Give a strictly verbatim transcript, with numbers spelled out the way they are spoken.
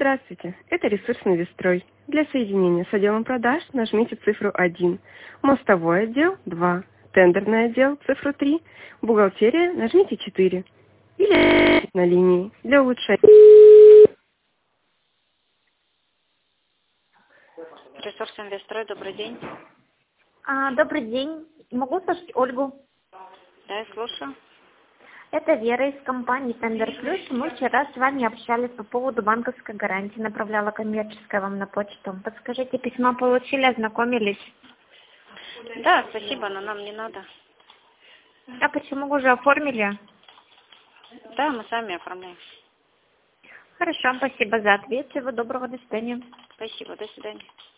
Здравствуйте, это ресурс Новистрой. Для соединения с отделом продаж нажмите цифру один, мостовой отдел два, тендерный отдел цифру три, бухгалтерия нажмите четыре. Или на линии для улучшения. Ресурс Инвестрой, добрый день. А, добрый день. Могу слышать Ольгу? Да, я слушаю. Это Вера из компании Тендер Плюс. Мы вчера с вами общались по поводу банковской гарантии. Направляла коммерческая вам на почту. Подскажите, письма получили, ознакомились? Да, спасибо, но нам не надо. А почему вы уже оформили? Да, мы сами оформляем. Хорошо, спасибо за ответ. Всего доброго, до свидания. Спасибо, до свидания.